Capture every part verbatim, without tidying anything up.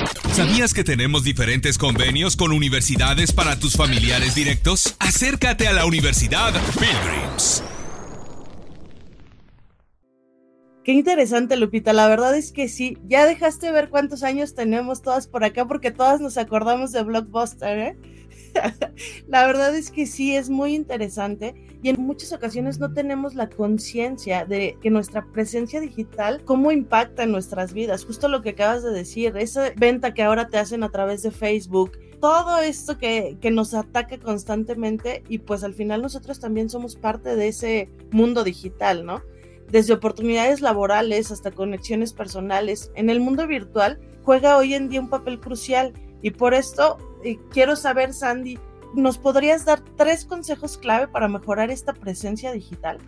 ¿Sabías que tenemos diferentes convenios con universidades para tus familiares directos? Acércate a la Universidad Pilgrims. Qué interesante, Lupita. La verdad es que sí. Ya dejaste ver cuántos años tenemos todas por acá, porque todas nos acordamos de Blockbuster, ¿eh? La verdad es que sí, es muy interesante y en muchas ocasiones no tenemos la conciencia de que nuestra presencia digital, cómo impacta en nuestras vidas. Justo lo que acabas de decir, esa venta que ahora te hacen a través de Facebook, todo esto que, que nos ataca constantemente y pues al final nosotros también somos parte de ese mundo digital, ¿no? Desde oportunidades laborales hasta conexiones personales, en el mundo virtual juega hoy en día un papel crucial y por esto eh, quiero saber, Sandy, ¿nos podrías dar tres consejos clave para mejorar esta presencia digital?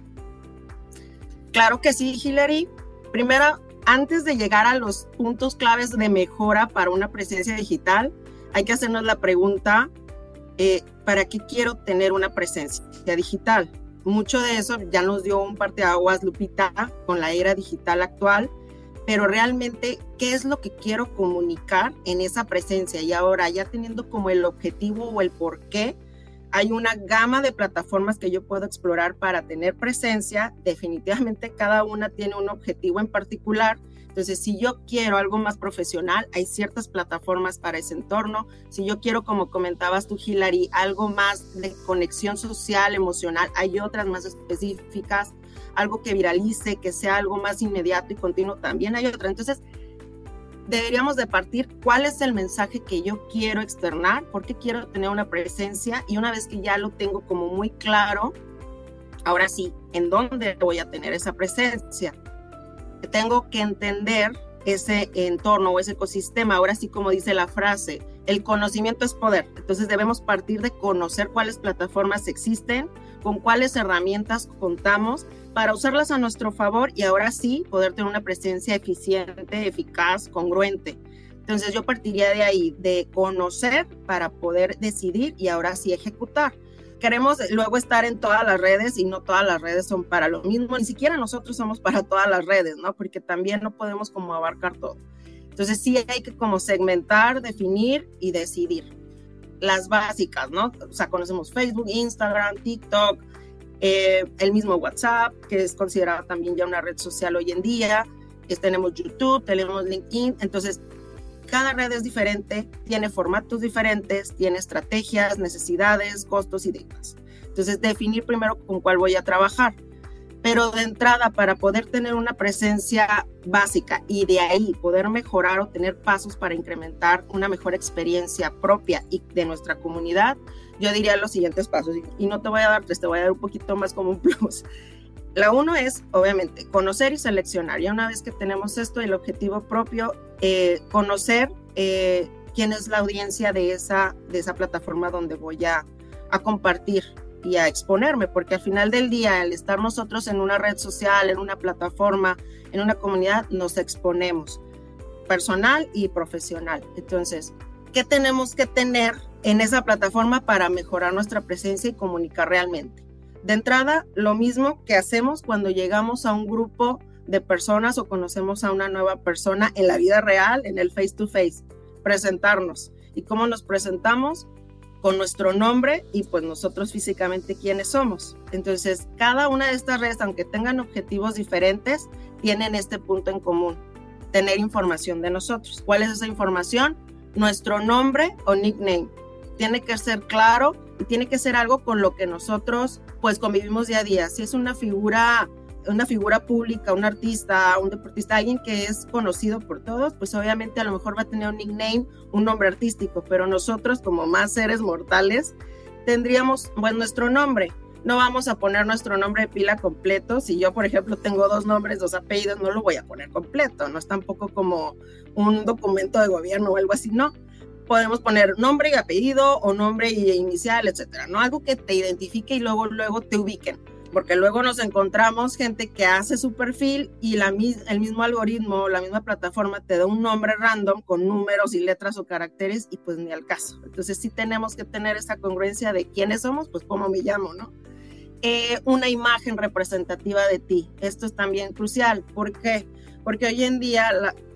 Claro que sí, Hilary. Primero, antes de llegar a los puntos claves de mejora para una presencia digital, hay que hacernos la pregunta, eh, ¿para qué quiero tener una presencia digital? Mucho de eso ya nos dio un parteaguas, Lupita, con la era digital actual, pero realmente, ¿qué es lo que quiero comunicar en esa presencia? Y ahora, ya teniendo como el objetivo o el por qué, hay una gama de plataformas que yo puedo explorar para tener presencia. Definitivamente cada una tiene un objetivo en particular. Entonces, si yo quiero algo más profesional, hay ciertas plataformas para ese entorno. Si yo quiero, como comentabas tú, Hilary, algo más de conexión social, emocional, hay otras más específicas. Algo que viralice, que sea algo más inmediato y continuo, también hay otra. Entonces, deberíamos de partir cuál es el mensaje que yo quiero externar, por qué quiero tener una presencia, y una vez que ya lo tengo como muy claro, ahora sí, ¿en dónde voy a tener esa presencia? Tengo que entender ese entorno o ese ecosistema. Ahora sí, como dice la frase, el conocimiento es poder. Entonces debemos partir de conocer cuáles plataformas existen, con cuáles herramientas contamos para usarlas a nuestro favor y ahora sí poder tener una presencia eficiente, eficaz, congruente. Entonces yo partiría de ahí, de conocer para poder decidir y ahora sí ejecutar. Queremos luego estar en todas las redes y no todas las redes son para lo mismo, ni siquiera nosotros somos para todas las redes, ¿no? Porque también no podemos como abarcar todo. Entonces sí hay que como segmentar, definir y decidir. Las básicas, ¿no? O sea, conocemos Facebook, Instagram, TikTok, eh, el mismo WhatsApp, que es considerado también ya una red social hoy en día. Es, tenemos YouTube, tenemos LinkedIn, entonces cada red es diferente, tiene formatos diferentes, tiene estrategias, necesidades, costos y demás. Entonces, definir primero con cuál voy a trabajar. Pero de entrada, para poder tener una presencia básica y de ahí poder mejorar o tener pasos para incrementar una mejor experiencia propia y de nuestra comunidad, yo diría los siguientes pasos. Y no te voy a dar tres, te voy a dar un poquito más como un plus. La uno es, obviamente, conocer y seleccionar. Ya una vez que tenemos esto, el objetivo propio, eh, conocer eh, quién es la audiencia de esa, de esa plataforma donde voy a, a compartir y a exponerme, porque al final del día, al estar nosotros en una red social, en una plataforma, en una comunidad, nos exponemos, personal y profesional. Entonces, ¿qué tenemos que tener en esa plataforma para mejorar nuestra presencia y comunicar realmente? De entrada, lo mismo que hacemos cuando llegamos a un grupo de personas o conocemos a una nueva persona en la vida real, en el face to face, presentarnos. ¿Y cómo nos presentamos? Con nuestro nombre y pues nosotros físicamente quiénes somos. Entonces, cada una de estas redes, aunque tengan objetivos diferentes, tienen este punto en común, tener información de nosotros. ¿Cuál es esa información? Nuestro nombre o nickname. Tiene que ser claro y tiene que ser algo con lo que nosotros pues convivimos día a día. Si es una figura, una figura pública, un artista, un deportista, alguien que es conocido por todos, pues obviamente a lo mejor va a tener un nickname, un nombre artístico, pero nosotros como más seres mortales tendríamos pues nuestro nombre. No vamos a poner nuestro nombre de pila completo. Si yo, por ejemplo, tengo dos nombres, dos apellidos, no lo voy a poner completo. No es tampoco como un documento de gobierno o algo así, no. Podemos poner nombre y apellido o nombre y inicial, etcétera, ¿no? Algo que te identifique y luego, luego te ubiquen. Porque luego nos encontramos gente que hace su perfil y la, el mismo algoritmo, la misma plataforma te da un nombre random con números y letras o caracteres y pues ni al caso. Entonces sí tenemos que tener esa congruencia de quiénes somos, pues cómo me llamo, ¿no? Eh, una imagen representativa de ti. Esto es también crucial. ¿Por qué? Porque hoy en día la,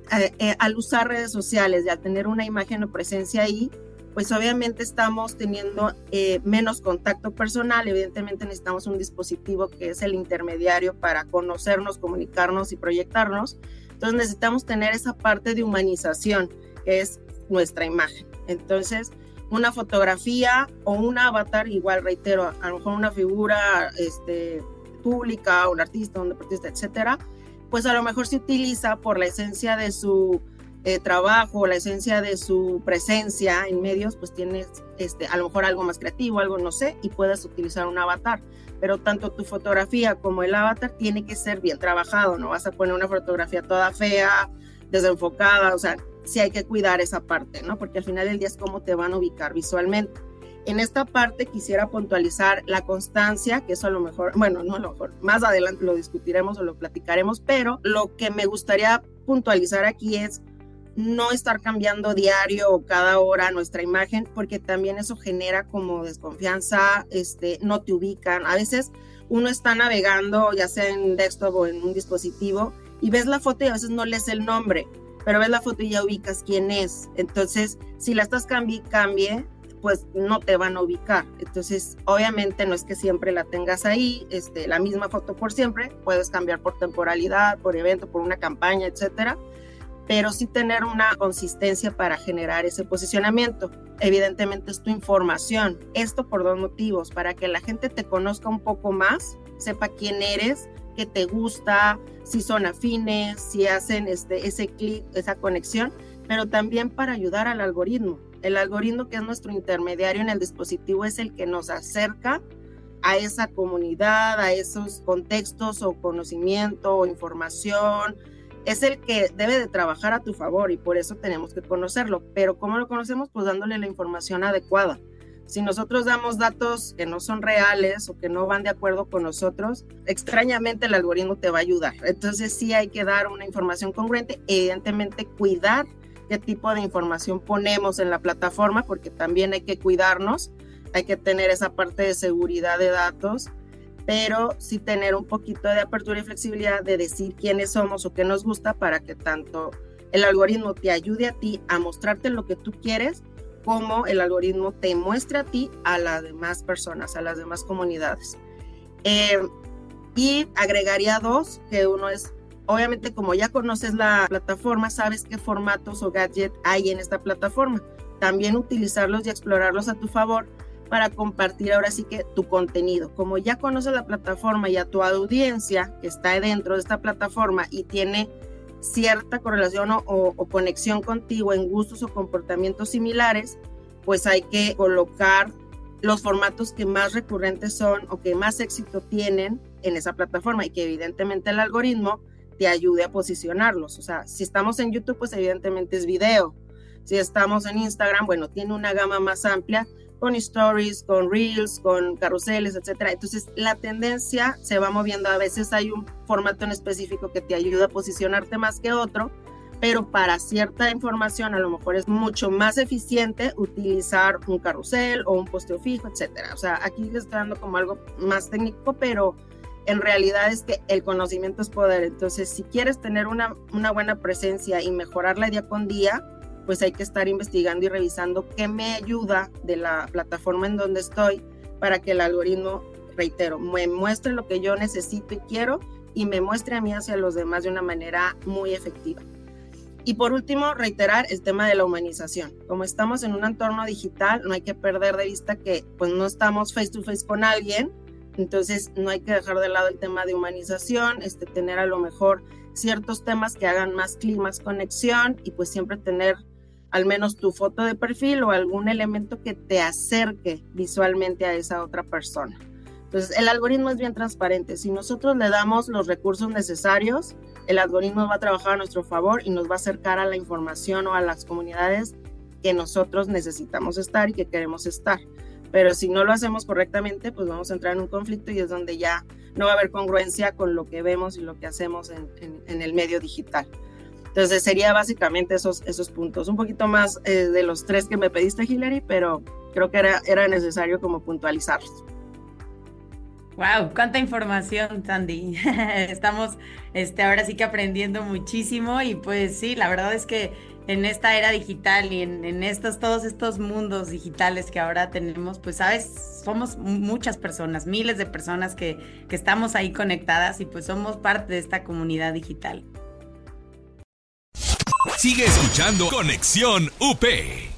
eh, eh, al usar redes sociales y al tener una imagen o presencia ahí, pues obviamente estamos teniendo eh, menos contacto personal. Evidentemente necesitamos un dispositivo que es el intermediario para conocernos, comunicarnos y proyectarnos. Entonces necesitamos tener esa parte de humanización, que es nuestra imagen. Entonces, una fotografía o un avatar, igual reitero, a lo mejor una figura este, pública, un artista, un deportista, etcétera, pues a lo mejor se utiliza por la esencia de su Eh, trabajo, la esencia de su presencia en medios, pues tienes este, a lo mejor algo más creativo, algo no sé, y puedes utilizar un avatar, pero tanto tu fotografía como el avatar tiene que ser bien trabajado, no vas a poner una fotografía toda fea, desenfocada, o sea, sí hay que cuidar esa parte, ¿no? Porque al final del día es cómo te van a ubicar visualmente. En esta parte quisiera puntualizar la constancia, que eso a lo mejor, bueno, no a lo mejor, más adelante lo discutiremos o lo platicaremos, pero lo que me gustaría puntualizar aquí es no estar cambiando diario o cada hora nuestra imagen, porque también eso genera como desconfianza, este, no te ubican. A veces uno está navegando, ya sea en desktop o en un dispositivo, y ves la foto y a veces no lees el nombre, pero ves la foto y ya ubicas quién es. Entonces, si la estás cambie cambie, pues no te van a ubicar. Entonces, obviamente no es que siempre la tengas ahí, este, la misma foto por siempre, puedes cambiar por temporalidad, por evento, por una campaña, etcétera, pero sí tener una consistencia para generar ese posicionamiento. Evidentemente es tu información. Esto por dos motivos: para que la gente te conozca un poco más, sepa quién eres, qué te gusta, si son afines, si hacen este, ese clic, esa conexión, pero también para ayudar al algoritmo. El algoritmo, que es nuestro intermediario en el dispositivo, es el que nos acerca a esa comunidad, a esos contextos o conocimiento o información. Es el que debe de trabajar a tu favor y por eso tenemos que conocerlo. Pero ¿cómo lo conocemos? Pues dándole la información adecuada. Si nosotros damos datos que no son reales o que no van de acuerdo con nosotros, extrañamente el algoritmo te va a ayudar. Entonces sí hay que dar una información congruente, evidentemente cuidar qué tipo de información ponemos en la plataforma, porque también hay que cuidarnos, hay que tener esa parte de seguridad de datos, pero sí tener un poquito de apertura y flexibilidad de decir quiénes somos o qué nos gusta, para que tanto el algoritmo te ayude a ti a mostrarte lo que tú quieres, como el algoritmo te muestre a ti a las demás personas, a las demás comunidades. Eh, y agregaría dos, que uno es, obviamente como ya conoces la plataforma, sabes qué formatos o gadgets hay en esta plataforma, también utilizarlos y explorarlos a tu favor, para compartir ahora sí que tu contenido. Como ya conoces la plataforma y a tu audiencia que está dentro de esta plataforma y tiene cierta correlación o, o, o conexión contigo en gustos o comportamientos similares, pues hay que colocar los formatos que más recurrentes son o que más éxito tienen en esa plataforma, y que evidentemente el algoritmo te ayude a posicionarlos. O sea, si estamos en YouTube, pues evidentemente es video. Si estamos en Instagram, bueno, tiene una gama más amplia, con stories, con reels, con carruseles, etcétera. Entonces la tendencia se va moviendo. A veces hay un formato en específico que te ayuda a posicionarte más que otro, pero para cierta información a lo mejor es mucho más eficiente utilizar un carrusel o un posteo fijo, etcétera. O sea, aquí les estoy dando como algo más técnico, pero en realidad es que el conocimiento es poder. Entonces, si quieres tener una, una buena presencia y mejorarla día con día, pues hay que estar investigando y revisando qué me ayuda de la plataforma en donde estoy, para que el algoritmo, reitero, me muestre lo que yo necesito y quiero, y me muestre a mí hacia los demás de una manera muy efectiva. Y por último, reiterar el tema de la humanización. Como estamos en un entorno digital, no hay que perder de vista que pues no estamos face to face con alguien, entonces no hay que dejar de lado el tema de humanización, este, tener a lo mejor ciertos temas que hagan más clic, más conexión, y pues siempre tener al menos tu foto de perfil o algún elemento que te acerque visualmente a esa otra persona. Entonces, el algoritmo es bien transparente. Si nosotros le damos los recursos necesarios, el algoritmo va a trabajar a nuestro favor y nos va a acercar a la información o a las comunidades que nosotros necesitamos estar y que queremos estar. Pero si no lo hacemos correctamente, pues vamos a entrar en un conflicto, y es donde ya no va a haber congruencia con lo que vemos y lo que hacemos en, en, en el medio digital. Entonces sería básicamente esos, esos puntos, un poquito más eh, de los tres que me pediste, Hilary, pero creo que era, era necesario como puntualizarlos. Wow, cuánta información, Sandy. Estamos, este, ahora sí que aprendiendo muchísimo y pues sí, la verdad es que en esta era digital y en, en estos, todos estos mundos digitales que ahora tenemos, pues sabes, somos muchas personas, miles de personas que, que estamos ahí conectadas y pues somos parte de esta comunidad digital. Sigue escuchando Conexión U P.